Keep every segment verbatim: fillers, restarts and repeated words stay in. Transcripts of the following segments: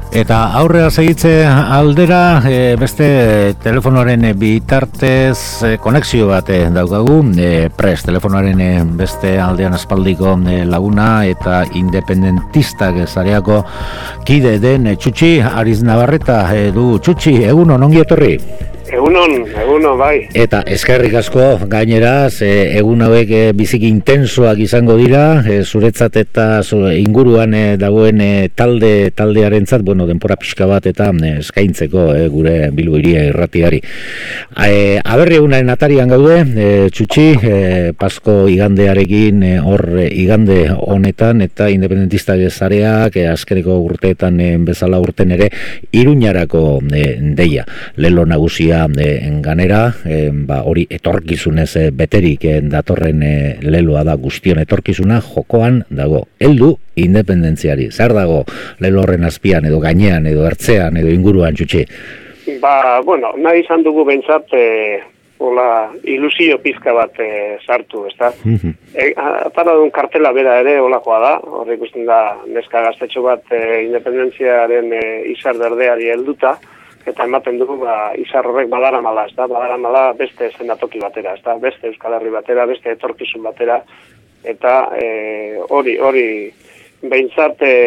Eta aurrera segitze aldera e, beste telefonoaren bitartez e, konexio bat e, daukagu, e, prest telefonoaren e, beste aldean aspaldiko e, laguna eta independentistak zareako kide den e, Txutxi Ariz Navarreta e, du. Txutxi, egunon, ongi etorri? Egunon, egunon, bai. Eta eskerrik asko gainera, e, egun hauek e, biziki intensoak izango dira, e, zuretzat eta zu, inguruan e, dagoen e, talde taldearentzat, bueno, denpora pixka bat eta e, eskaintzeko e, gure Bilbo Hiria irratiari. E, aberri egunaren atarian gaude, e, Txutxi, e, Pasko igandearekin, e, hor e, igande honetan eta independentistak zareak, e, azkeneko urteetan e, bezala urten ere, Iruñarako e, deia, lelo nagusia en ganera, eh, ba, hori etorkizunez eh, beterik eh, datorren eh, leloa da, guztion etorkizuna jokoan dago. Heldu independentziari. Zer dago lelo horren azpian edo gainean edo ertzean edo inguruan, Txutxi? Ba, bueno, nahi izan dugu behintzat eh, hola, ilusio pizka bat eh, sartu, ezta? Mm-hmm. E, Atara duen kartela bera ere holakoa da, hori ikusten da neska gaztetxo bat eh, independentziaren eh, izar berdeari helduta, eta ematen dugu ba, izar horrek badaramala, ez da, badaramala beste zenatoki batera, ez da, beste Euskal Herri batera, beste etorkizun batera, eta hori, e, hori, behintzat e,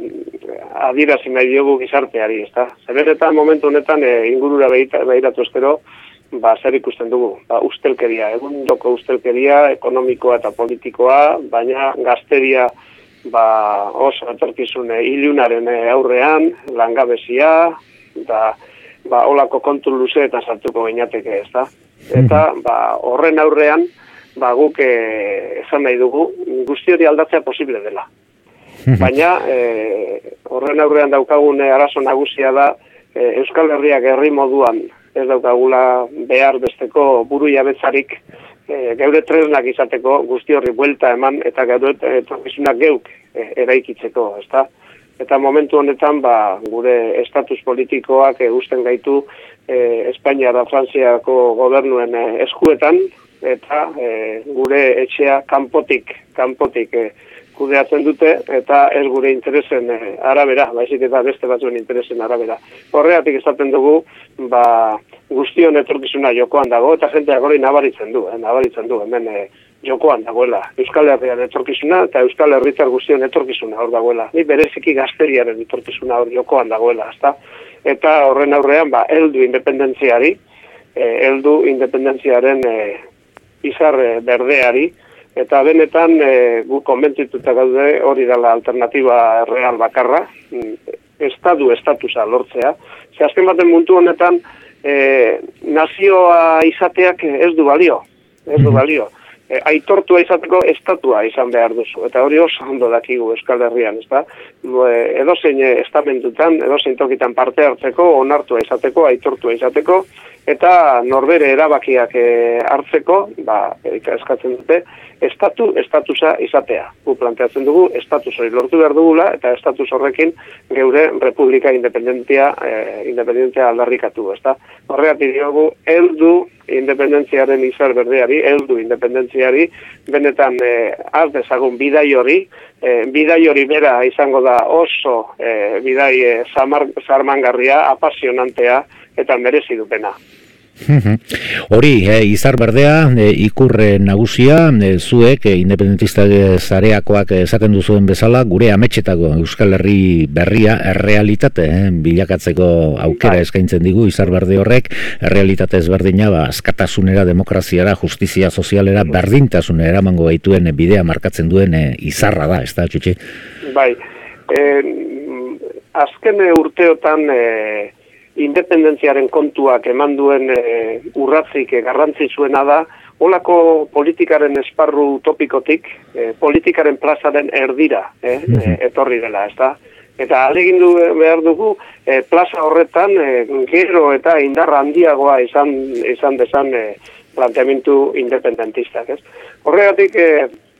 adirazi nahi diogu gizarteari, ez da. Zeberetan momentu honetan e, ingurura behiratu ezkero, ba, zer ikusten dugu, ba, ustelkeria, egundoko ustelkeria, ekonomikoa eta politikoa, baina gazteria, ba, oso etorkizun ilunaren aurrean, langabezia, da ba holako kontu luze eta sartuko gainateke, ezta? Eta ba horren aurrean ba guk eh, esan nahi dugu guzti hori aldatzea posible dela. Baina eh, horren aurrean daukagun arazo nagusia da eh, Euskal Herriak herri moduan ez daukagula behar besteko burujabetzarik eh, geure tresnak izateko guzti horri buelta eman eta geure etorkizunak geuk eh, eraikitzeko, ezta? Eta momentu honetan ba, gure estatus politikoak egusten gaitu e, Espainia eta Frantziako gobernuen e, eskuetan, eta e, gure etxea kanpotik, kanpotik e, kudeatzen dute, eta ez gure interesen e, arabera, baizik eta beste batzuen interesen arabera. Horregatik esaten dugu, ba, guztion etorkizuna jokoan dago, eta jenteak hori nabaritzen du, eh, nabaritzen du, hemen e, jokoan dagoela. Euskal Herrian etorkizuna eta Euskal Herritar guztion etorkizuna hor dagoela. Ni bereziki gazteriaren etorkizuna hor jokoan dagoela, ezta? Eta horren aurrean, ba, heldu independentziari, heldu eh, independentziaren eh, izar eh, berdeari, eta benetan eh, gu konbentzituta gaude hori dela alternatiba real bakarra, estadu estatusa lortzea. Ze azken baten mundu honetan eh, nazioa izateak ez du balio, ez du balio. E, aitortua izateko estatua izan behar duzu. Eta hori oso ondo dakigu Euskal Herrian, ezta? Edozein estamentutan, edozein tokitan parte hartzeko, onartua izateko, aitortua izateko, eta norbere erabakiak e, hartzeko, ba, eskatzen dute, estatu, estatusa izatea. Gu planteatzen dugu, estatus hori lortu behar dugula, eta estatus horrekin geure Republika Independentia, e, independentia aldarrikatu, ezta? Horregatik diogu, heldu independentziaren izar berdeari, heldu independentziari, benetan eh, az dezagun bidai hori, eh, bidai hori bera izango da oso eh, bidai eh, zarmangarria, apasionantea eta merezi dupena. Hori, eh, izar berdea, eh, ikurre nagusia, eh, zuek, eh, independentistak zareakoak esaten duzuen bezala, gure ametxetako Euskal Herri berria errealitate, eh, bilakatzeko aukera eskaintzen digu, izar berde horrek, errealitate ezberdina, ba, askatasunera, demokraziara, justizia sozialera, berdintasunera eramango gaituen bidea markatzen duen eh, izarra da, ez da, Txutxi? Bai, eh, azken urteotan eh, independentziaren kontuak eman duen e, urratzik e, garrantzizuena da, holako politikaren esparru topikotik, e, politikaren plazaren erdira e, e, etorri dela, ez da? Eta alegindu behar dugu, e, plaza horretan e, gero eta indarra handiagoa izan, izan dezan e, planteamentu independentistak, ez? Horregatik, e,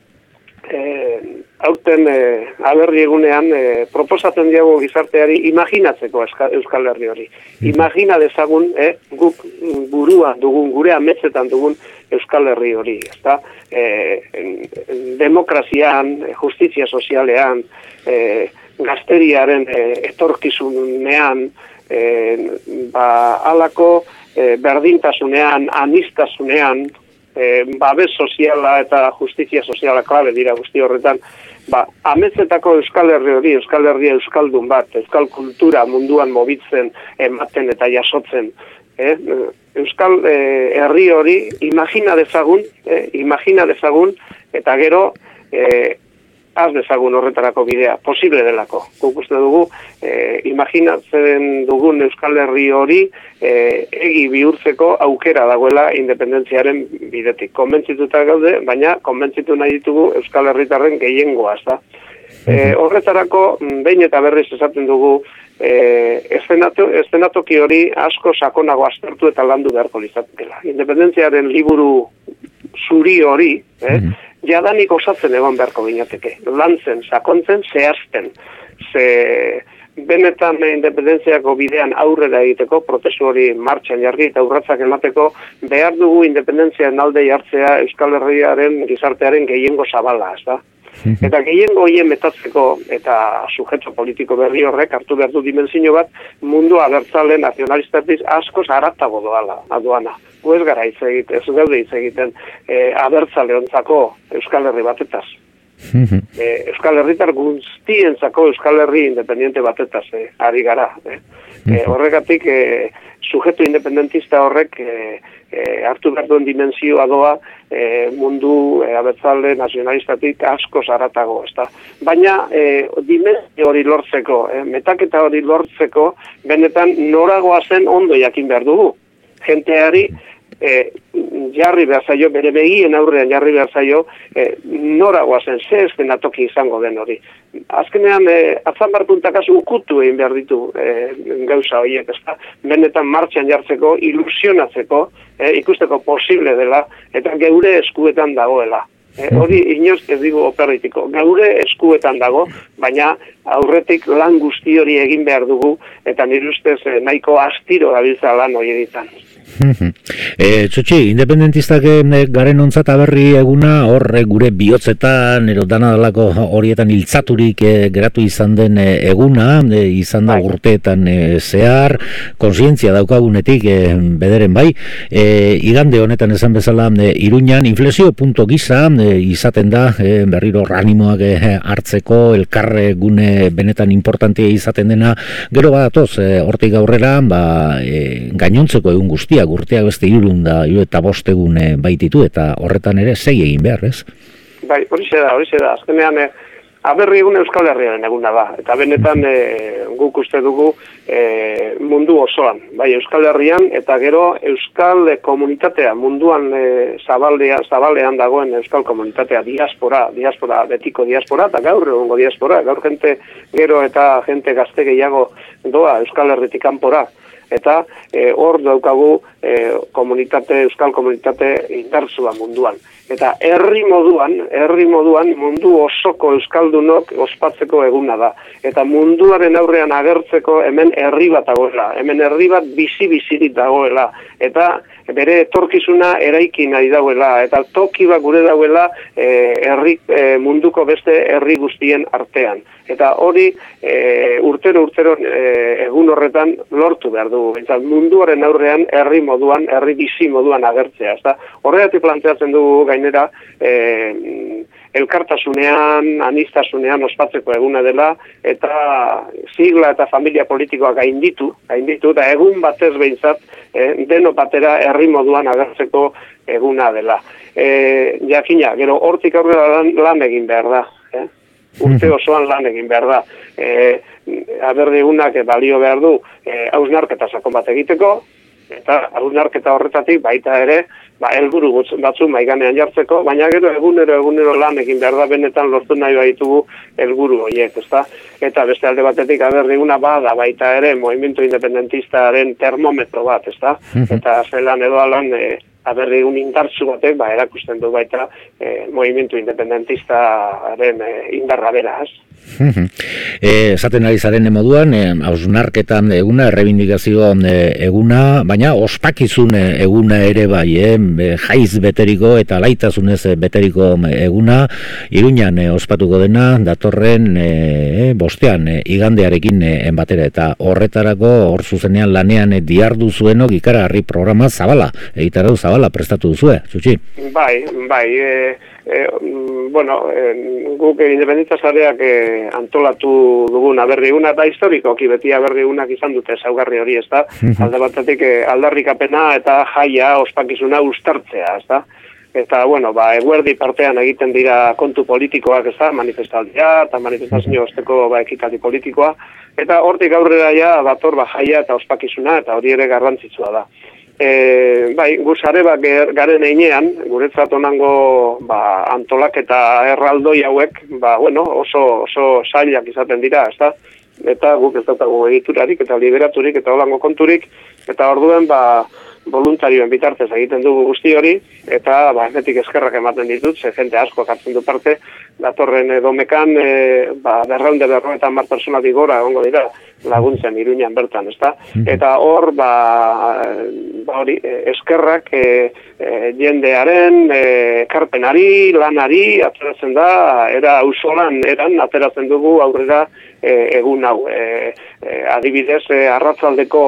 E, aurten e, aberri egunean e, proposatzen diago gizarteari imaginatzeko Euskal Herri hori. Imagina dezagun e, guk burua dugun, gure ametzetan dugun Euskal Herri hori. Ezta? E, demokrazian, justizia sozialean, e, gazteriaren e, etorkizunean, e, ba, alako e, berdintasunean, anistasunean, e, babes soziala eta justizia soziala klabe dira guzti horretan, ba, ametzetako Euskal Herri hori, Euskal Herria euskaldun bat, euskal kultura munduan mobitzen, ematen eta jasotzen, eh? Euskal eh, herri hori imagina dezagun, eh? imagina dezagun, eta gero eh, az dezagun horretarako bidea, posible delako. Guk uste dugu, eh, imaginatzen dugun Euskal Herri hori eh, egi bihurtzeko aukera dagoela independentziaren bidetik. Konbentzituta gaude, baina konbentzitu nahi ditugu Euskal Herritarren gehiengoa, ez da. Eh, horretarako, behin eta berriz esaten dugu, eh, eszenato, eszenatoki hori asko sakonago aztertu eta landu beharko lizatekela. Independentziaren liburu zuri hori, eh, jadanik osatzen egon beharko ginateke. Lantzen, sakontzen, zehazten. Ze benetan independentziako bidean aurrera egiteko, prozesu hori martxan jarri eta urratsak emateko, behar dugu independentziaren alde jartzea Euskal Herriaren gizartearen gehiengo zabala, ez da? Eta gehiengo horien metatzeko eta sujeto politiko berri horrek hartu behar du dimensio bat mundu abertzale nazionalistatik askoz haratago doala, aduana. Gu ez gara hitz egiten, ez gaude hitz egiten e, abertzale ontzako Euskal Herri batetaz. e, Euskal Herritar guztientzako Euskal Herri independiente batetaz e, ari gara. E. E, horregatik e, sujeto independentista horrek e, e, hartu behar duen dimenzioa doa e, mundu e, abertzale nazionalistatik asko zaratago, ezta. Baina e, dimenzio hori lortzeko, e, metaketa hori lortzeko, benetan noragoa zen ondo jakin behar dugu. Jenteari e, jarri behar zaio, bere begien aurrean jarri behar zaio, e, noragoa zen, ze eszenatoki izango den hori. Azkenean, e, atzambar puntakaz ukutu egin behar ditu e, gauza horiek, ezta? Benetan martxan jartzeko, ilusionatzeko, e, ikusteko posible dela, eta geure eskuetan dagoela. E, hori inoz ez digu operritiko. Geure eskuetan dago, baina aurretik lan guzti hori egin behar dugu, eta nire ustez e, nahiko astiro gabiltza lan hori ditan. E, Txotxi, independentistak garen ontzat aberri eguna horre gure bihotzetan ero dana dalako horietan hiltzaturik e, geratu izan den e, eguna e, izan da urteetan e, zehar konsientzia daukagunetik e, bederen bai e, igande honetan esan bezala e, Iruñan inflexio punto gisa e, izaten da e, berriro ranimoak e, hartzeko elkarre gune benetan importantea izaten dena gero badatoz e, hortik aurrera ba, e, gainontzeko egun guztia urteak beste irun da, iru eta bost egun e, baititu, eta horretan ere sei egin behar, ez? Bai, hori da, hori da. Azkenean, e, aberri egun Euskal Herriaren eguna da, eta benetan e, guk uste dugu e, mundu osoan, bai Euskal Herrian, eta gero Euskal komunitatea, munduan e, zabaldea, zabalean dagoen Euskal komunitatea, diaspora, diaspora, betiko diaspora, eta gaur egungo diaspora, gaur jente gero eta jente gazte gehiago doa Euskal Herritik kanpora. Eta hor e, daukagu e, komunitate, euskal komunitate indartsua munduan. Eta herri moduan, herri moduan mundu osoko euskaldunok ospatzeko eguna da. Eta munduaren aurrean agertzeko hemen herri bat dagoela, hemen herri bat bizi-bizirik dagoela. Eta bere etorkizuna eraiki nahi dagoela, eta toki bat gure dagoela e, herri, e, munduko beste herri guztien artean. Eta hori e, urtero urtero e, egun horretan lortu behar dugu. Eta munduaren aurrean herri moduan, herri bizi moduan agertzea. Eta horregatik planteatzen dugu gainera e, elkartasunean, anistasunean ospatzeko eguna dela, eta sigla eta familia politikoa gainditu, gainditu, eta egun batez behintzat, e, deno batera herri moduan agertzeko eguna dela. E, jakina, gero hortik aurrera lan, lan egin behar da. Eh? Urte osoan lan egin behar da. E, aberri egunak balio behar du e, hausnarketa sakon bat egiteko, eta hausnarketa horretatik baita ere, ba, helburu batzu maiganean jartzeko, baina gero egunero egunero lan egin behar da benetan lortu nahi baitugu helburu horiek, ezta? Eta beste alde batetik aberriguna bada baita ere movimiento independentistaren termometro bat, ezta? Eta zelan edo alan e, aberrigun indartzu batek ba, erakusten du baita e, movimiento independentistaren e, indarra beraz. E, esaten ari zaren moduan, hausnarketan e, eguna, errebindikazio e, eguna, baina ospakizun eguna ere bai, e, jaiz beteriko eta laitasunez beteriko eguna, Iruñan e, ospatuko dena, datorren e, bostean e, igandearekin e, batera, eta horretarako hor zuzenean lanean e, diardu zuenok ikaragarri programa zabala, egitarau zabala prestatu duzue, Txutxi? Bai, bai, e, e, bueno, e, guk independentista zareak e, antolatu dugun aberriuna da historikoki beti aberriunak izan dute ezaugarri hori, ezta? Alde batetik e, aldarrikapena eta jaia ospakizuna uztartzea, ezta? Eta, bueno, ba, eguerdi partean egiten dira kontu politikoak, ez da, manifestaldia, eta manifestazio osteko ba, ekitaldi politikoa, eta hortik aurrera ja, dator, ba, jaia eta ospakizuna, eta hori ere garrantzitsua da. E, bai, guzare ba, garen einean, guretzat onango ba, antolak eta erraldoi hauek, ba, bueno, oso, oso zailak izaten dira, ez da, eta guk ez dutago egiturarik, eta liberaturik, eta holango konturik, eta orduen, ba, voluntarioen bitartez egiten dugu guzti hori, eta ba, netik eskerrak ematen ditut, ze jente asko hartzen du parte, datorren domekan, e, ba, berraunde berroetan mar personatik gora, egongo dira, laguntzen Iruñan bertan, ezta? Eta hor, ba, ba hori, eskerrak e, e, jendearen, e, karpenari, lanari, ateratzen da, era auzolan eran, ateratzen dugu aurrera e, egun hau. E, e, adibidez, e, arratzaldeko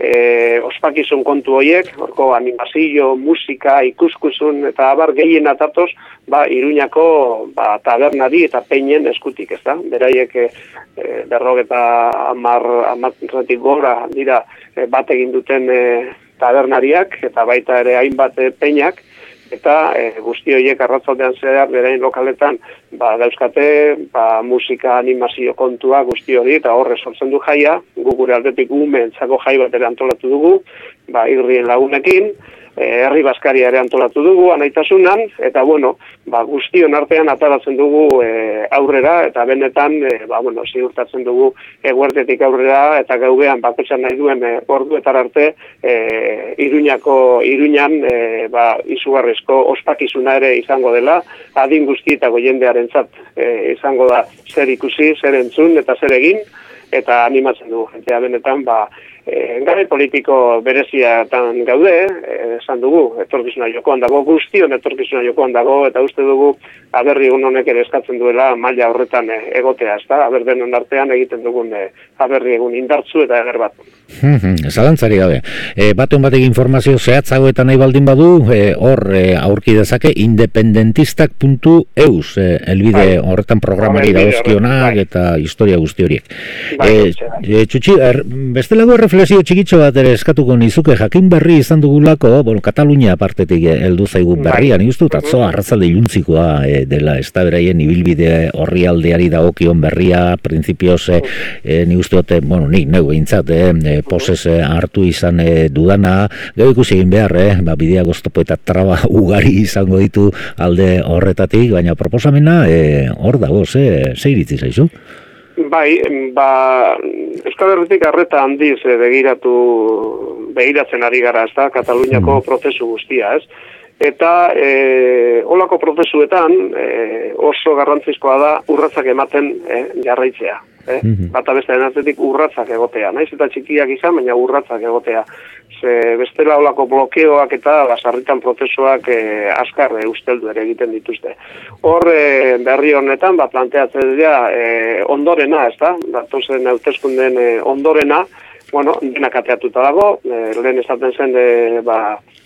E, ospakizun kontu horiek, horko animazio, musika, ikuskuzun eta abar gehien atatoz, ba, Iruñako ba, tabernari eta peinen eskutik, ez da? Beraiek e, berrogeta amar, amarratik gora dira e, bat egin duten e, tabernariak, eta baita ere hainbat e, peinak, eta e, guzti horiek arratzaldean zehar berain lokaletan ba, dauzkate ba, musika, animazio kontua guzti hori, eta horre sortzen du jaia, gu gure aldetik umeentzako jai bat ere antolatu dugu, ba, irrien lagunekin, e, herri baskaria ere antolatu dugu, anaitasunan, eta bueno, ba, guztion artean ataratzen dugu e, aurrera, eta benetan, e, ba, bueno, ziurtatzen dugu eguertetik aurrera, eta gauean bakotxan nahi duen e, orduetar arte, e, Iruñako, Iruñan, e, ba, izugarrizko ospakizuna ere izango dela, adin guztietako jendearentzat e, izango da zer ikusi, zer entzun eta zer egin, eta animatzen dugu jentea benetan, ba, e, gare politiko bereziatan gaude, esan dugu, etorkizuna jokoan dago, guztion etorkizuna jokoan dago, eta uste dugu, aberri egun honek ere eskatzen duela maila horretan e, egotea, ez da, aber denon artean egiten dugun e, aberri egun indartzu eta eger bat. Zalantzari gabe. E, Baten batek informazio zehatzagoetan nahi baldin badu, e, hor e, aurki dezake independentistak puntu eus, e, elbide bai. Horretan programari dagozkionak bai. Eta historia guzti horiek. Bai, e, e, Txutxi, er, bestelago erreflexio txikitxo bat ere eskatuko nizuke, jakin berri izan dugulako, bueno, Katalunia partetik heldu zaigu berria, bai. Nik uste dut atzo arratzalde iluntzikoa e, dela, ez da beraien ibilbide horri aldeari dagokion berria, prinsipioz, e, e, nik uste dut, bueno, nik neu behintzat, e, poses e, hartu izan e, dudana, gero ikusi egin behar, eh? Ba, bidea goztopo eta traba ugari izango ditu alde horretatik, baina proposamena e, hor dago, ze, ze iritzi zaizu? Bai, ba, Euskal Herritik arreta handiz e, begiratu, begiratzen ari gara, ez da, Kataluniako mm. prozesu guztia, ez? Eta e, olako prozesuetan e, oso garrantzizkoa da urratzak ematen e, jarraitzea. Eh? Mm-hmm. Bata bestearen atzetik urratzak egotea. Naiz eta txikiak izan, baina urratzak egotea. Ze bestela olako blokeoak eta basarritan prozesuak e, askar e, usteldu ere egiten dituzte. Hor e, berri honetan ba, planteatzen dira e, ondorena, ez da? Datozen hauteskunden e, ondorena, bueno, denak ateatuta dago, e, lehen esaten zen de, ba,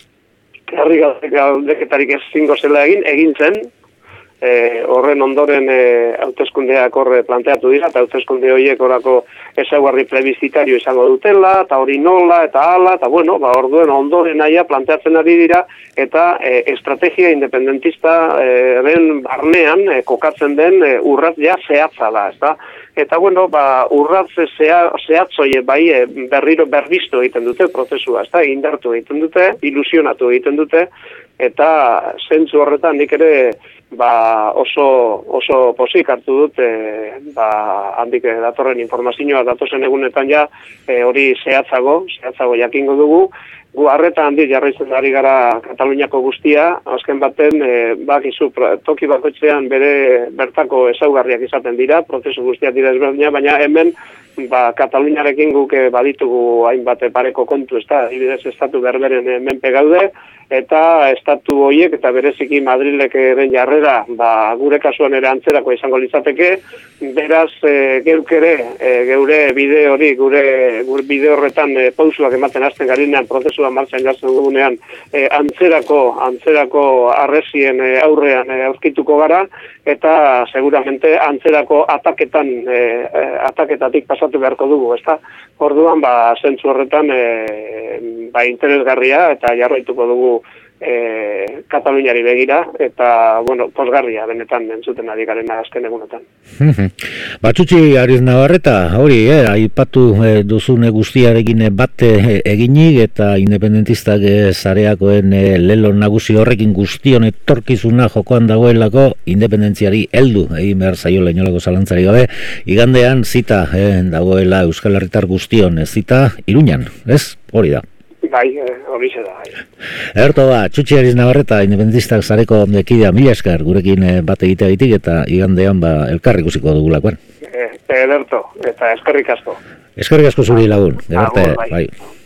herri galdeketarik ezingo zela egin, egin zen, e, horren ondoren e, hauteskundeak horre planteatu dira, eta hauteskunde horiek orako ezaugarri plebizitario izango dutela, eta hori nola, eta hala, eta bueno, ba, orduen ondoren aia planteatzen ari dira, eta e, estrategia independentista e, den barnean e, kokatzen den e, urrat ja zehatza da, ez da? Eta, bueno, ba, urratze zehatzoie bai e, berriro berbistu egiten dute prozesua, ez da? Indartu egiten dute, ilusionatu egiten dute, eta zentzu horretan nik ere ba, oso, oso pozik hartu dut, e, ba, handik datorren informazioa datozen egunetan ja, e, hori zehatzago, zehatzago jakingo dugu, gu arreta handi jarraitzen ari gara Kataluniako guztia, azken baten, e, bakizu, toki bakoitzean bere bertako ezaugarriak izaten dira, prozesu guztiak dira ezberdina, baina hemen, ba, Kataluniarekin guk baditugu hainbat pareko kontu, ez da, ibidez estatu berberen menpe gaude, eta estatu horiek eta bereziki Madrileken jarrera, ba, gure kasuan ere antzerako izango litzateke, beraz, e, geuk ere, e, geure bide hori, gure, gure bide horretan e, pausuak ematen hasten garinean, prozesua martxan jartzen dugunean, e, antzerako, antzerako arrezien e, aurrean e, aurkituko gara, eta seguramente antzerako ataketan, e, e, ataketatik pasatu beharko dugu, ezta? Orduan, ba, zentzu horretan, e, ba, interesgarria eta jarraituko dugu e, Kataluniari begira, eta, bueno, posgarria benetan entzuten ari garen azken egunetan. Batxutxi Ariz Navarreta, hori, eh, aipatu eh, duzune guztiarekin bat eh, eginik, eta independentistak eh, zareakoen eh, lelo nagusi horrekin guztion etorkizuna jokoan dagoelako independentziari heldu egin behar zaiola inolako zalantzari gabe, igandean zita eh, dagoela Euskal Herritar guztion, ez zita Iruñan, ez? Hori da. Bai, hori ze da. Erto ba, Txutxi Ariz Navarreta, independentistak zareko kidea, mila esker gurekin bat egitea ditik, eta igandean ba, elkarri ikusiko dugulakoan. Ederto, eta eskerrik asko. Eskerrik asko zuri lagun, gerarte, bai.